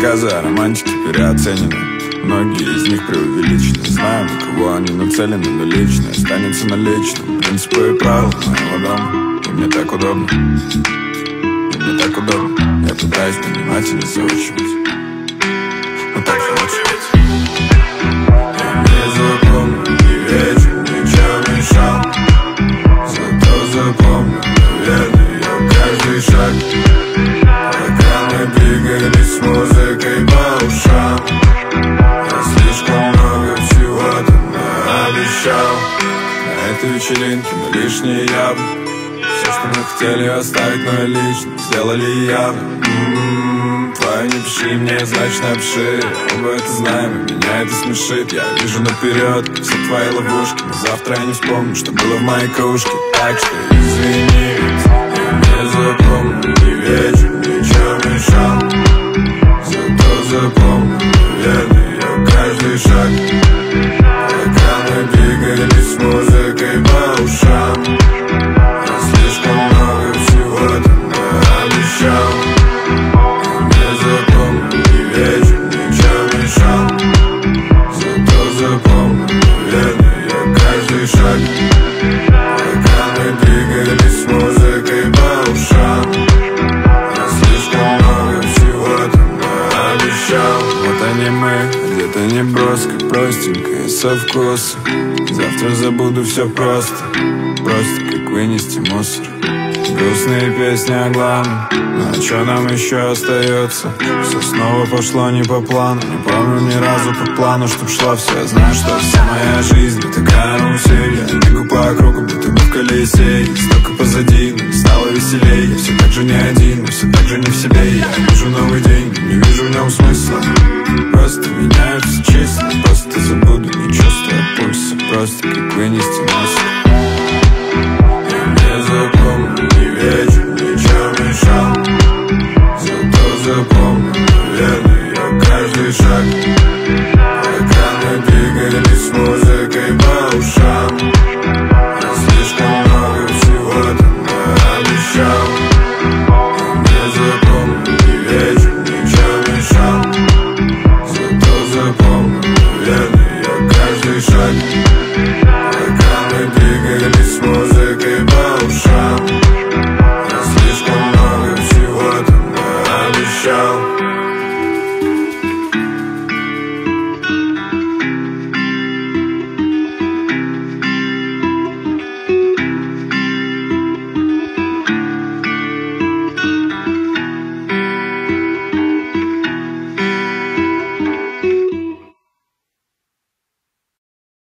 рассказы о романтике переоценены. Многие из них преувеличены. Знаем, на кого они нацелены, но личное останется наличным. Принципы и правила моего дома. И мне так удобно. И мне так удобно. Я пытаюсь понимать и не заучивать. Но так же лучше быть. Я не запомню ни вечер, ничего мешал. Зато запомню, наверное, ее каждый шаг. Пока мы двигались с музыкой по ушам, я слишком много всего-то наобещал. На этой вечеринке мы лишние явно. Все, что мы хотели оставить, но и лично сделали явно. Твои не пиши мне, значит напиши. Оба это знаем, и меня это смешит. Я вижу наперед все твои ловушки, но завтра я не вспомню, что было в моей кружке. Так что извини, я не запомню ни вечер, ничего мешал. Зато запомню, наверное, ее каждый шаг. Пока мы двигались с музыкой по ушам, я слишком много всего-то наобещал. Я не запомню ни вечер, ничего мешал. Зато запомню, наверное, ее каждый шаг. Пока мы двигались с музыкой по ушам, я слишком много всего-то наобещал. Вот они мы, где-то неброско, простенько и со вкусом. Завтра забуду все просто, просто как вынести мусор. Грустные песни о главном, но что нам еще остается? Все снова пошло не по плану. Не помню ни разу по плану, чтоб шла все. Я знаю, что вся моя жизнь такая карусель. Я бегу по кругу, будто бы в колесе. Столько позади, но не стало веселей. Я все так же не один, но все так же не в себе. Я вижу новый день, не вижу в нем смысла. Просто меняются числа. Просто забуду, не чувствуя пульса. Просто как вынести мусор. Я не запомню ни вечер, ничего мешал. Зато запомню, наверное, ее каждый шаг. Пока мы двигались с музыкой по ушам, я слишком много всего-то наобещал. Я не запомню ни вечер, ничего мешал. Зато запомню, наверное, ее каждый шаг.